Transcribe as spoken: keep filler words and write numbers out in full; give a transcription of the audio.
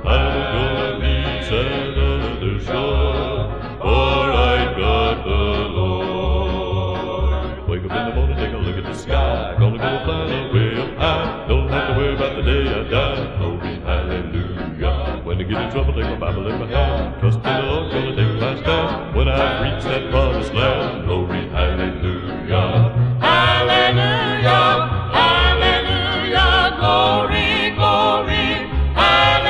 I'm gonna reach that other shore, for I got the Lord. Wake up in the morning, take a look at the sky. Gonna go flying way up high. Don't have to worry about the day I die. Glory, hallelujah. When I get in trouble, take my Bible in my hand. Trust in the Lord, gonna take my stand. When I reach that promised land, glory.